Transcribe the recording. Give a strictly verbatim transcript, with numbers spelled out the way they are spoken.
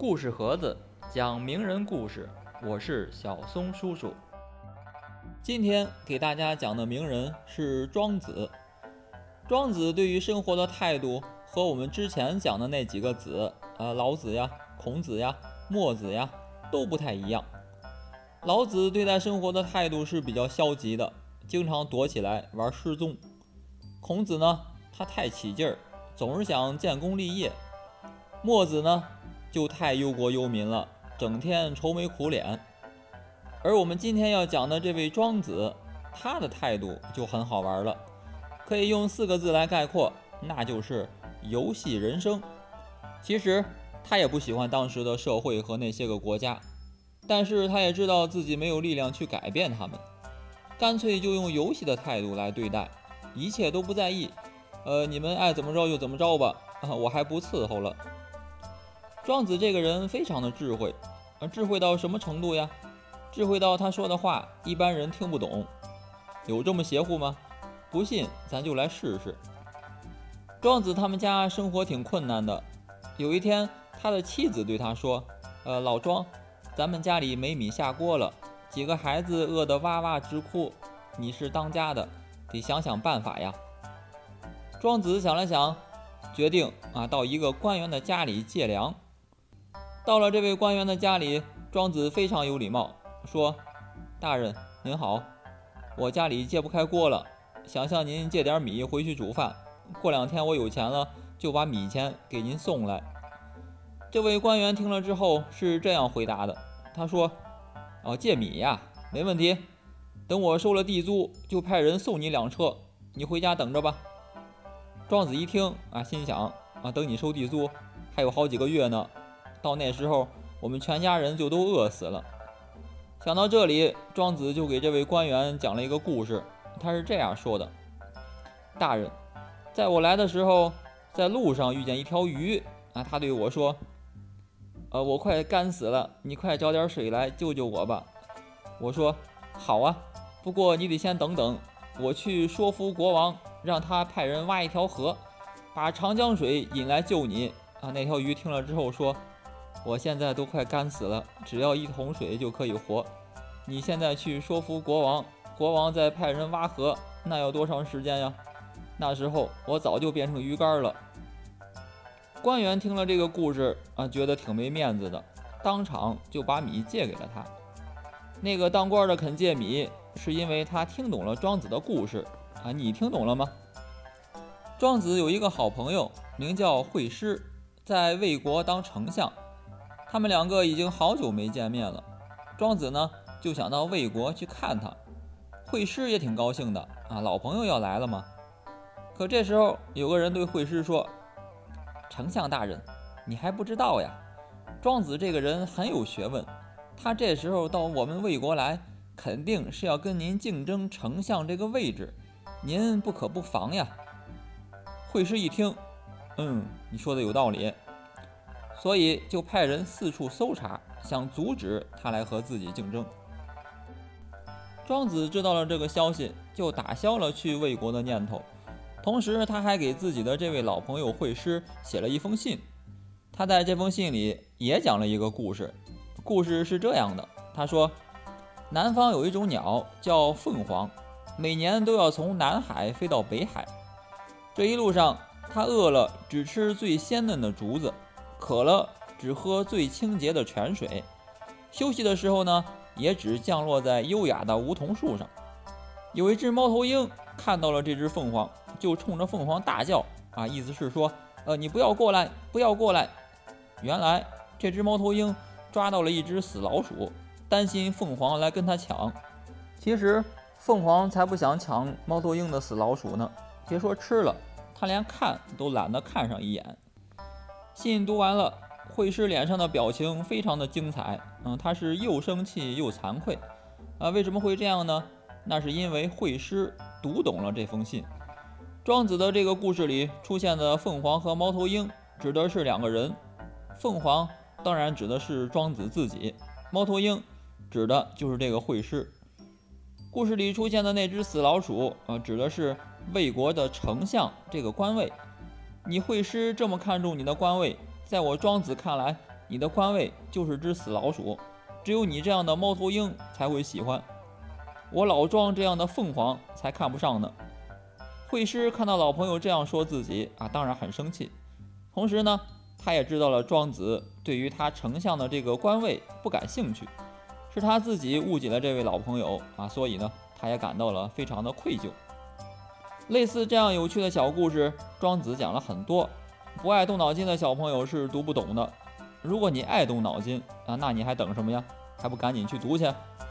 故事盒子讲名人故事，我是小松叔叔。今天给大家讲的名人是庄子。庄子对于生活的态度和我们之前讲的那几个子，呃，老子呀、孔子呀、墨子呀都不太一样。老子对待生活的态度是比较消极的，经常躲起来玩失踪。孔子呢，他太起劲儿，总是想建功立业。墨子呢，就太忧国忧民了，整天愁眉苦脸。而我们今天要讲的这位庄子，他的态度就很好玩了，可以用四个字来概括，那就是游戏人生。其实他也不喜欢当时的社会和那些个国家，但是他也知道自己没有力量去改变他们，干脆就用游戏的态度来对待，一切都不在意。呃，你们爱怎么着就怎么着吧，啊，我还不伺候了。庄子这个人非常的智慧，而智慧到什么程度呀？智慧到他说的话一般人听不懂。有这么邪乎吗？不信咱就来试试。庄子他们家生活挺困难的，有一天他的妻子对他说，呃，老庄，咱们家里没米下锅了，几个孩子饿得哇哇直哭，你是当家的，得想想办法呀。庄子想了想，决定啊到一个官员的家里借粮。到了这位官员的家里，庄子非常有礼貌，说，大人您好，我家里借不开锅了，想向您借点米回去煮饭，过两天我有钱了就把米钱给您送来。这位官员听了之后是这样回答的，他说，哦，借米呀，没问题，等我收了地租就派人送你两车，你回家等着吧。庄子一听啊，心想啊，等你收地租还有好几个月呢，到那时候我们全家人就都饿死了。想到这里，庄子就给这位官员讲了一个故事，他是这样说的，大人，在我来的时候在路上遇见一条鱼啊，他对我说，呃，我快干死了，你快找点水来救救我吧。我说好啊，不过你得先等等，我去说服国王，让他派人挖一条河，把长江水引来救你啊。那条鱼听了之后说，我现在都快干死了，只要一桶水就可以活，你现在去说服国王，国王再派人挖河，那要多长时间呀？那时候我早就变成鱼干了。官员听了这个故事啊，觉得挺没面子的，当场就把米借给了他。那个当官的肯借米，是因为他听懂了庄子的故事啊，你听懂了吗？庄子有一个好朋友名叫惠施，在魏国当丞相，他们两个已经好久没见面了。庄子呢就想到魏国去看他，惠施也挺高兴的啊，老朋友要来了嘛。可这时候有个人对惠施说，丞相大人，你还不知道呀，庄子这个人很有学问，他这时候到我们魏国来，肯定是要跟您竞争丞相这个位置，您不可不防呀。惠施一听，嗯，你说的有道理，所以就派人四处搜查，想阻止他来和自己竞争。庄子知道了这个消息，就打消了去魏国的念头，同时他还给自己的这位老朋友惠施写了一封信。他在这封信里也讲了一个故事，故事是这样的，他说，南方有一种鸟叫凤凰，每年都要从南海飞到北海，这一路上它饿了只吃最鲜嫩的竹子，渴了只喝最清洁的泉水，休息的时候呢也只降落在优雅的梧桐树上。有一只猫头鹰看到了这只凤凰，就冲着凤凰大叫啊，意思是说，呃，你不要过来，不要过来。原来这只猫头鹰抓到了一只死老鼠，担心凤凰来跟它抢。其实凤凰才不想抢猫头鹰的死老鼠呢，别说吃了，它连看都懒得看上一眼。信读完了，惠施脸上的表情非常的精彩，嗯，他是又生气又惭愧啊。为什么会这样呢？那是因为惠施读懂了这封信。庄子的这个故事里出现的凤凰和猫头鹰指的是两个人，凤凰当然指的是庄子自己，猫头鹰指的就是这个惠施。故事里出现的那只死老鼠，呃，指的是魏国的丞相这个官位。你惠施这么看重你的官位，在我庄子看来你的官位就是只死老鼠，只有你这样的猫头鹰才会喜欢，我老庄这样的凤凰才看不上呢。”惠施看到老朋友这样说自己啊，当然很生气。同时呢，他也知道了庄子对于他丞相的这个官位不感兴趣，是他自己误解了这位老朋友啊，所以呢，他也感到了非常的愧疚。类似这样有趣的小故事，庄子讲了很多，不爱动脑筋的小朋友是读不懂的。如果你爱动脑筋啊，那你还等什么呀？还不赶紧去读去！